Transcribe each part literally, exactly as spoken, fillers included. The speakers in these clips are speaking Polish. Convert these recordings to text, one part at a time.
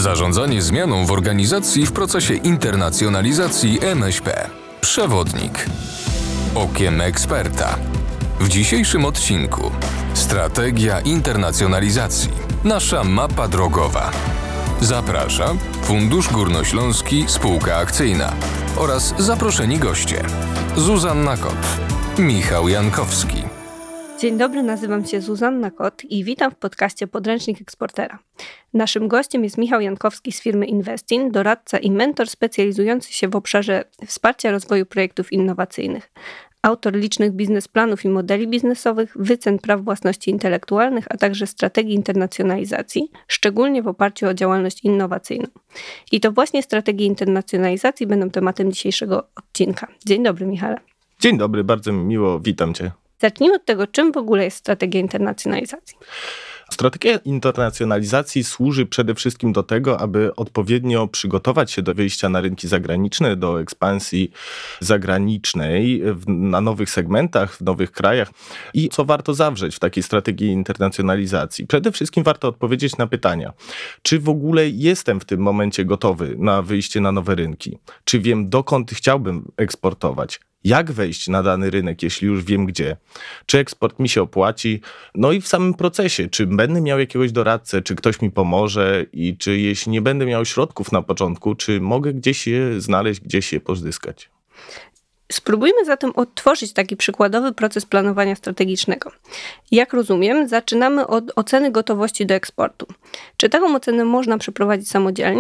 Zarządzanie zmianą w organizacji w procesie internacjonalizacji M S P. Przewodnik. Okiem eksperta. W dzisiejszym odcinku Strategia internacjonalizacji. Nasza mapa drogowa. Zaprasza Fundusz Górnośląski Spółka Akcyjna oraz zaproszeni goście Zuzanna Kot, Michał Jankowski. Dzień dobry, nazywam się Zuzanna Kot i witam w podcaście Podręcznik Eksportera. Naszym gościem jest Michał Jankowski z firmy Investin, doradca i mentor specjalizujący się w obszarze wsparcia rozwoju projektów innowacyjnych. Autor licznych biznesplanów i modeli biznesowych, wycen praw własności intelektualnych, a także strategii internacjonalizacji, szczególnie w oparciu o działalność innowacyjną. I to właśnie strategie internacjonalizacji będą tematem dzisiejszego odcinka. Dzień dobry, Michale. Dzień dobry, bardzo mi miło, witam Cię. Zacznijmy od tego, czym w ogóle jest strategia internacjonalizacji. Strategia internacjonalizacji służy przede wszystkim do tego, aby odpowiednio przygotować się do wyjścia na rynki zagraniczne, do ekspansji zagranicznej w, na nowych segmentach, w nowych krajach. I co warto zawrzeć w takiej strategii internacjonalizacji? Przede wszystkim warto odpowiedzieć na pytania, czy w ogóle jestem w tym momencie gotowy na wyjście na nowe rynki? Czy wiem, dokąd chciałbym eksportować? Jak wejść na dany rynek, jeśli już wiem gdzie? Czy eksport mi się opłaci? No i w samym procesie, czy będę miał jakiegoś doradcę, czy ktoś mi pomoże i czy jeśli nie będę miał środków na początku, czy mogę gdzieś je znaleźć, gdzieś je pozyskać? Spróbujmy zatem odtworzyć taki przykładowy proces planowania strategicznego. Jak rozumiem, zaczynamy od oceny gotowości do eksportu. Czy taką ocenę można przeprowadzić samodzielnie?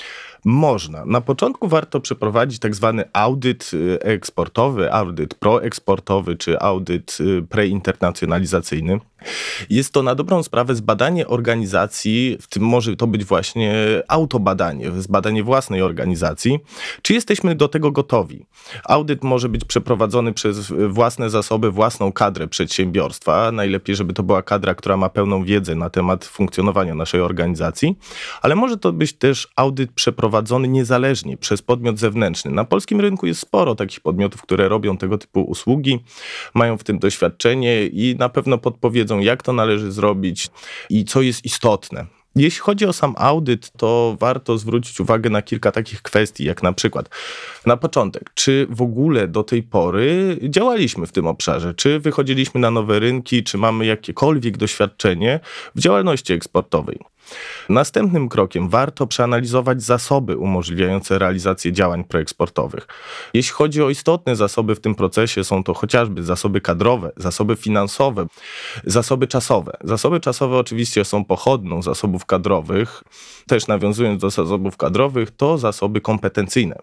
Można. Na początku warto przeprowadzić tak zwany audyt eksportowy, audyt proeksportowy czy audyt preinternacjonalizacyjny. Jest to na dobrą sprawę zbadanie organizacji, w tym może to być właśnie autobadanie, zbadanie własnej organizacji. Czy jesteśmy do tego gotowi? Audyt może być przeprowadzony przez własne zasoby, własną kadrę przedsiębiorstwa. Najlepiej, żeby to była kadra, która ma pełną wiedzę na temat funkcjonowania naszej organizacji, ale może to być też audyt przeprowadzony niezależnie przez podmiot zewnętrzny. Na polskim rynku jest sporo takich podmiotów, które robią tego typu usługi, mają w tym doświadczenie i na pewno podpowiedzą, jak to należy zrobić i co jest istotne. Jeśli chodzi o sam audyt, to warto zwrócić uwagę na kilka takich kwestii, jak na przykład na początek, czy w ogóle do tej pory działaliśmy w tym obszarze, czy wychodziliśmy na nowe rynki, czy mamy jakiekolwiek doświadczenie w działalności eksportowej. Następnym krokiem warto przeanalizować zasoby umożliwiające realizację działań proeksportowych. Jeśli chodzi o istotne zasoby w tym procesie, są to chociażby zasoby kadrowe, zasoby finansowe, zasoby czasowe. Zasoby czasowe oczywiście są pochodną zasobów kadrowych. Też nawiązując do zasobów kadrowych, to zasoby kompetencyjne.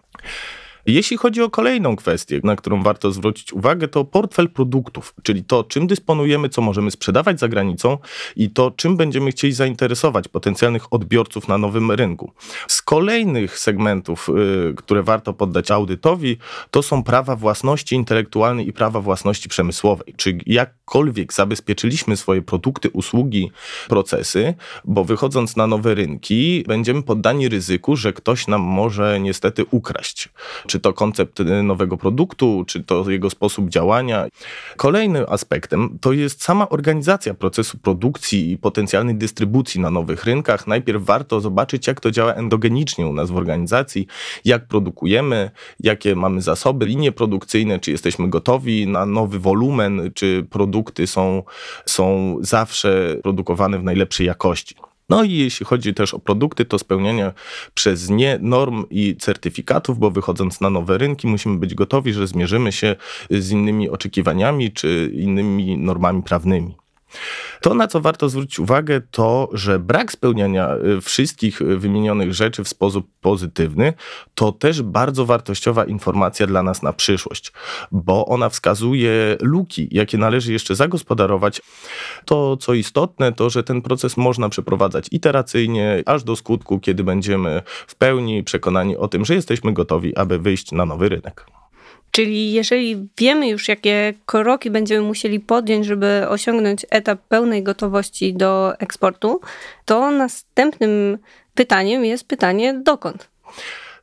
Jeśli chodzi o kolejną kwestię, na którą warto zwrócić uwagę, to portfel produktów, czyli to, czym dysponujemy, co możemy sprzedawać za granicą i to, czym będziemy chcieli zainteresować potencjalnych odbiorców na nowym rynku. Z kolejnych segmentów, yy, które warto poddać audytowi, to są prawa własności intelektualnej i prawa własności przemysłowej. Czy jakkolwiek zabezpieczyliśmy swoje produkty, usługi, procesy, bo wychodząc na nowe rynki, będziemy poddani ryzyku, że ktoś nam może niestety ukraść. Czy to koncept nowego produktu, czy to jego sposób działania. Kolejnym aspektem to jest sama organizacja procesu produkcji i potencjalnej dystrybucji na nowych rynkach. Najpierw warto zobaczyć, jak to działa endogenicznie u nas w organizacji, jak produkujemy, jakie mamy zasoby, linie produkcyjne, czy jesteśmy gotowi na nowy wolumen, czy produkty są, są zawsze produkowane w najlepszej jakości. No i jeśli chodzi też o produkty, to spełnianie przez nie norm i certyfikatów, bo wychodząc na nowe rynki musimy być gotowi, że zmierzymy się z innymi oczekiwaniami czy innymi normami prawnymi. To, na co warto zwrócić uwagę, to, że brak spełniania wszystkich wymienionych rzeczy w sposób pozytywny, to też bardzo wartościowa informacja dla nas na przyszłość, bo ona wskazuje luki, jakie należy jeszcze zagospodarować. To, co istotne, to, że ten proces można przeprowadzać iteracyjnie, aż do skutku, kiedy będziemy w pełni przekonani o tym, że jesteśmy gotowi, aby wyjść na nowy rynek. Czyli jeżeli wiemy już, jakie kroki będziemy musieli podjąć, żeby osiągnąć etap pełnej gotowości do eksportu, to następnym pytaniem jest pytanie dokąd?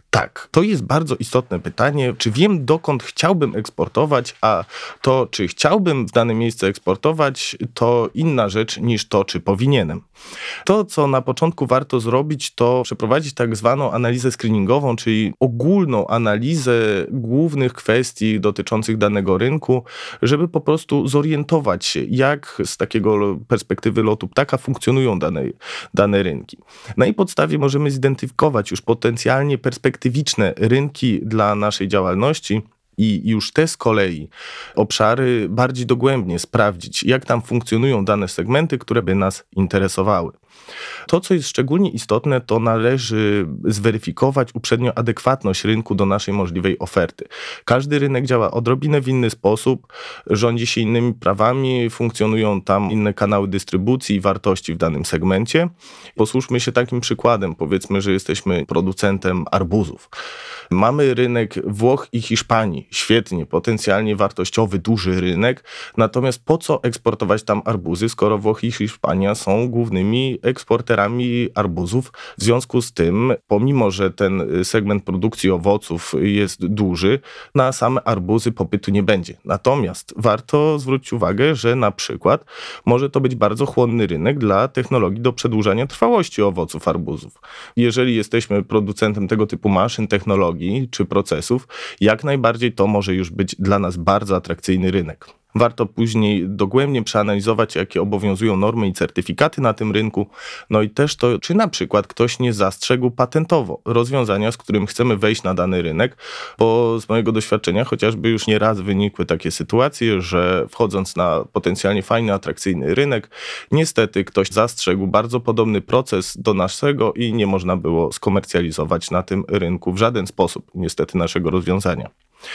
Tak, to jest bardzo istotne pytanie. Czy wiem, dokąd chciałbym eksportować, a to, czy chciałbym w dane miejsce eksportować, to inna rzecz niż to, czy powinienem. To, co na początku warto zrobić, to przeprowadzić tak zwaną analizę screeningową, czyli ogólną analizę głównych kwestii dotyczących danego rynku, żeby po prostu zorientować się, jak z takiego perspektywy lotu ptaka funkcjonują dane, dane rynki. Na jej podstawie możemy zidentyfikować już potencjalnie perspektywiczne rynki dla naszej działalności i już te z kolei obszary bardziej dogłębnie sprawdzić, jak tam funkcjonują dane segmenty, które by nas interesowały. To, co jest szczególnie istotne, to należy zweryfikować uprzednio adekwatność rynku do naszej możliwej oferty. Każdy rynek działa odrobinę w inny sposób, rządzi się innymi prawami, funkcjonują tam inne kanały dystrybucji i wartości w danym segmencie. Posłużmy się takim przykładem. Powiedzmy, że jesteśmy producentem arbuzów. Mamy rynek Włoch i Hiszpanii. Świetnie, potencjalnie wartościowy, duży rynek. Natomiast po co eksportować tam arbuzy, skoro Włochy i Hiszpania są głównymi eksporterami arbuzów? W związku z tym, pomimo że ten segment produkcji owoców jest duży, na same arbuzy popytu nie będzie. Natomiast warto zwrócić uwagę, że na przykład może to być bardzo chłonny rynek dla technologii do przedłużania trwałości owoców arbuzów. Jeżeli jesteśmy producentem tego typu maszyn, technologii czy procesów, jak najbardziej to może już być dla nas bardzo atrakcyjny rynek. Warto później dogłębnie przeanalizować, jakie obowiązują normy i certyfikaty na tym rynku, no i też to, czy na przykład ktoś nie zastrzegł patentowo rozwiązania, z którym chcemy wejść na dany rynek, bo z mojego doświadczenia chociażby już nieraz wynikły takie sytuacje, że wchodząc na potencjalnie fajny, atrakcyjny rynek, niestety ktoś zastrzegł bardzo podobny proces do naszego i nie można było skomercjalizować na tym rynku w żaden sposób, niestety, naszego rozwiązania.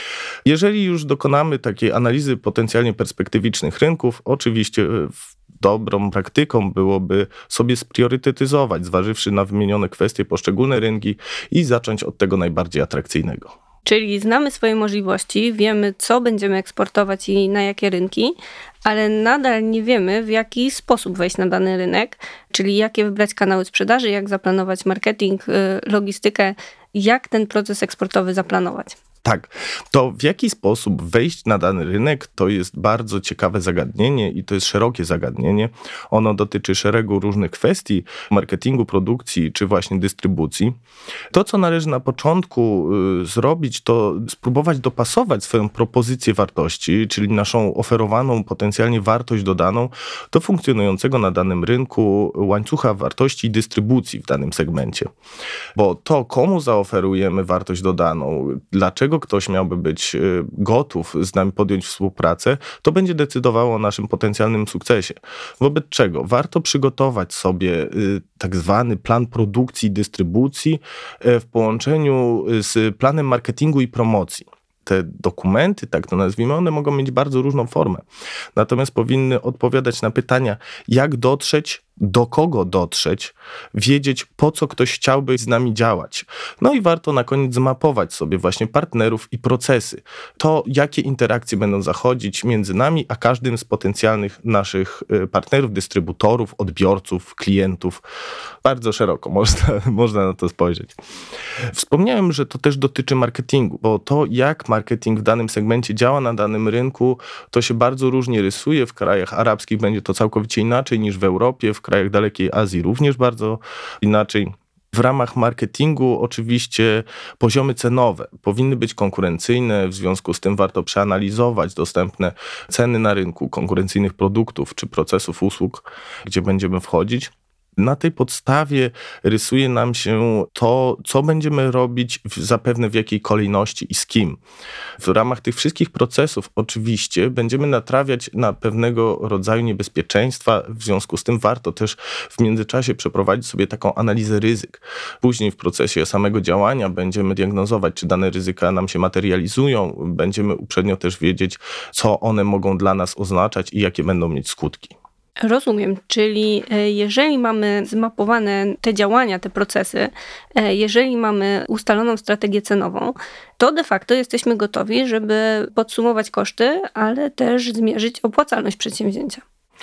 Jeżeli już dokonamy takiej analizy potencjalnie perspektywicznych rynków, oczywiście dobrą praktyką byłoby sobie spriorytetyzować, zważywszy na wymienione kwestie, poszczególne rynki i zacząć od tego najbardziej atrakcyjnego. Czyli znamy swoje możliwości, wiemy, co będziemy eksportować i na jakie rynki, ale nadal nie wiemy, w jaki sposób wejść na dany rynek, czyli jakie wybrać kanały sprzedaży, jak zaplanować marketing, logistykę, jak ten proces eksportowy zaplanować. Tak, to w jaki sposób wejść na dany rynek, to jest bardzo ciekawe zagadnienie i to jest szerokie zagadnienie. Ono dotyczy szeregu różnych kwestii marketingu, produkcji czy właśnie dystrybucji. To, co należy na początku y, zrobić, to spróbować dopasować swoją propozycję wartości, czyli naszą oferowaną potencjalnie wartość dodaną do funkcjonującego na danym rynku łańcucha wartości i dystrybucji w danym segmencie. Bo to, komu zaoferujemy wartość dodaną, dlaczego ktoś miałby być gotów z nami podjąć współpracę, to będzie decydowało o naszym potencjalnym sukcesie. Wobec czego warto przygotować sobie tak zwany plan produkcji i dystrybucji w połączeniu z planem marketingu i promocji. Te dokumenty, tak to nazwijmy, one mogą mieć bardzo różną formę. Natomiast powinny odpowiadać na pytania, jak dotrzeć, do kogo dotrzeć, wiedzieć, po co ktoś chciałby z nami działać. No i warto na koniec zmapować sobie właśnie partnerów i procesy. To, jakie interakcje będą zachodzić między nami, a każdym z potencjalnych naszych partnerów, dystrybutorów, odbiorców, klientów. Bardzo szeroko można, można na to spojrzeć. Wspomniałem, że to też dotyczy marketingu, bo to, jak marketing w danym segmencie działa na danym rynku, to się bardzo różnie rysuje. W krajach arabskich będzie to całkowicie inaczej niż w Europie, w krajach dalekiej Azji również bardzo inaczej. W ramach marketingu oczywiście poziomy cenowe powinny być konkurencyjne, w związku z tym warto przeanalizować dostępne ceny na rynku konkurencyjnych produktów czy procesów usług, gdzie będziemy wchodzić. Na tej podstawie rysuje nam się to, co będziemy robić w, zapewne w jakiej kolejności i z kim. W ramach tych wszystkich procesów oczywiście będziemy natrawiać na pewnego rodzaju niebezpieczeństwa, w związku z tym warto też w międzyczasie przeprowadzić sobie taką analizę ryzyk. Później w procesie samego działania będziemy diagnozować, czy dane ryzyka nam się materializują, będziemy uprzednio też wiedzieć, co one mogą dla nas oznaczać i jakie będą mieć skutki. Rozumiem, czyli jeżeli mamy zmapowane te działania, te procesy, jeżeli mamy ustaloną strategię cenową, to de facto jesteśmy gotowi, żeby podsumować koszty, ale też zmierzyć opłacalność przedsięwzięcia.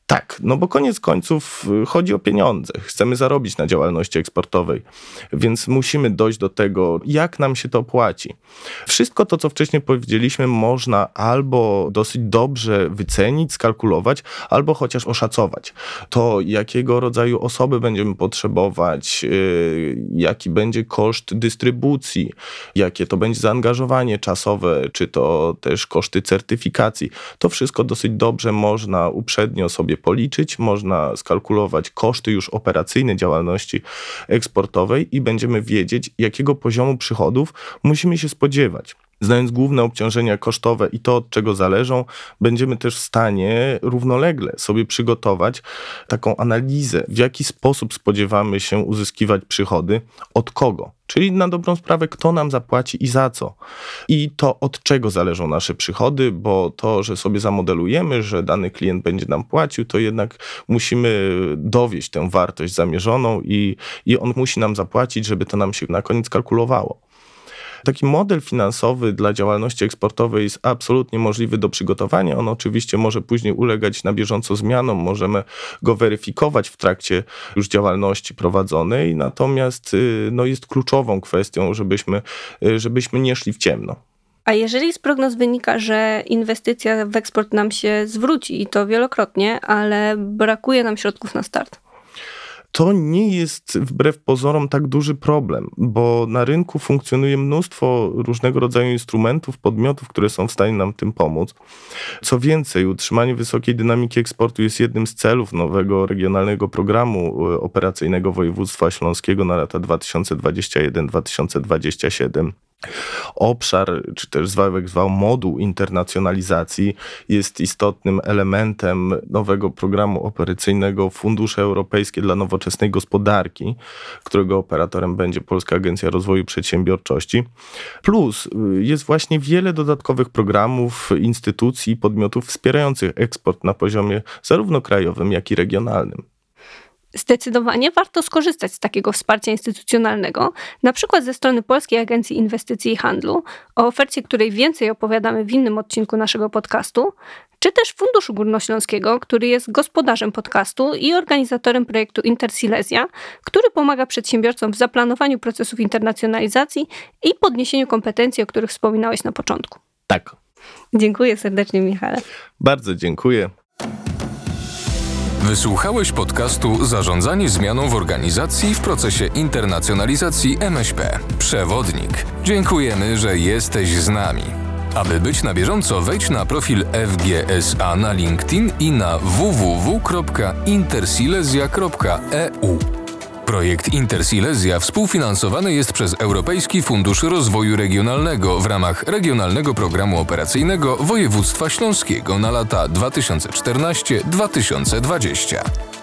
Tak, no bo koniec końców chodzi o pieniądze. Chcemy zarobić na działalności eksportowej, więc musimy dojść do tego, jak nam się to opłaci. Wszystko to, co wcześniej powiedzieliśmy, można albo dosyć dobrze wycenić, skalkulować, albo chociaż oszacować. To, jakiego rodzaju osoby będziemy potrzebować, yy, jaki będzie koszt dystrybucji, jakie to będzie zaangażowanie czasowe, czy to też koszty certyfikacji. To wszystko dosyć dobrze można uprzednio sobie policzyć, można skalkulować koszty już operacyjne działalności eksportowej i będziemy wiedzieć, jakiego poziomu przychodów musimy się spodziewać. Znając główne obciążenia kosztowe i to, od czego zależą, będziemy też w stanie równolegle sobie przygotować taką analizę, w jaki sposób spodziewamy się uzyskiwać przychody, od kogo. Czyli na dobrą sprawę, kto nam zapłaci i za co. I to, od czego zależą nasze przychody, bo to, że sobie zamodelujemy, że dany klient będzie nam płacił, to jednak musimy dowieść tę wartość zamierzoną i, i on musi nam zapłacić, żeby to nam się na koniec kalkulowało. Taki model finansowy dla działalności eksportowej jest absolutnie możliwy do przygotowania. On oczywiście może później ulegać na bieżąco zmianom, możemy go weryfikować w trakcie już działalności prowadzonej, natomiast no, jest kluczową kwestią, żebyśmy, żebyśmy nie szli w ciemno. A jeżeli z prognoz wynika, że inwestycja w eksport nam się zwróci i to wielokrotnie, ale brakuje nam środków na start? To nie jest wbrew pozorom tak duży problem, bo na rynku funkcjonuje mnóstwo różnego rodzaju instrumentów, podmiotów, które są w stanie nam tym pomóc. Co więcej, utrzymanie wysokiej dynamiki eksportu jest jednym z celów nowego regionalnego programu operacyjnego województwa śląskiego na lata dwa tysiące dwudziesty pierwszy do dwa tysiące dwudziestego siódmego. Obszar, czy też zwał, zwał moduł internacjonalizacji jest istotnym elementem nowego programu operacyjnego Fundusze Europejskie dla Nowoczesnej Gospodarki, którego operatorem będzie Polska Agencja Rozwoju Przedsiębiorczości. Plus jest właśnie wiele dodatkowych programów, instytucji i podmiotów wspierających eksport na poziomie zarówno krajowym, jak i regionalnym. Zdecydowanie warto skorzystać z takiego wsparcia instytucjonalnego, na przykład ze strony Polskiej Agencji Inwestycji i Handlu, o ofercie której więcej opowiadamy w innym odcinku naszego podcastu, czy też Funduszu Górnośląskiego, który jest gospodarzem podcastu i organizatorem projektu Intersilesia, który pomaga przedsiębiorcom w zaplanowaniu procesów internacjonalizacji i podniesieniu kompetencji, o których wspominałeś na początku. Tak. Dziękuję serdecznie, Michale. Bardzo dziękuję. Wysłuchałeś podcastu Zarządzanie zmianą w organizacji w procesie internacjonalizacji M S P. Przewodnik. Dziękujemy, że jesteś z nami. Aby być na bieżąco, wejdź na profil F G S A na LinkedIn i na w w w kropka intersilesia kropka e u. Projekt Intersilesia współfinansowany jest przez Europejski Fundusz Rozwoju Regionalnego w ramach Regionalnego Programu Operacyjnego Województwa Śląskiego na lata dwa tysiące czternasty do dwa tysiące dwudziestego.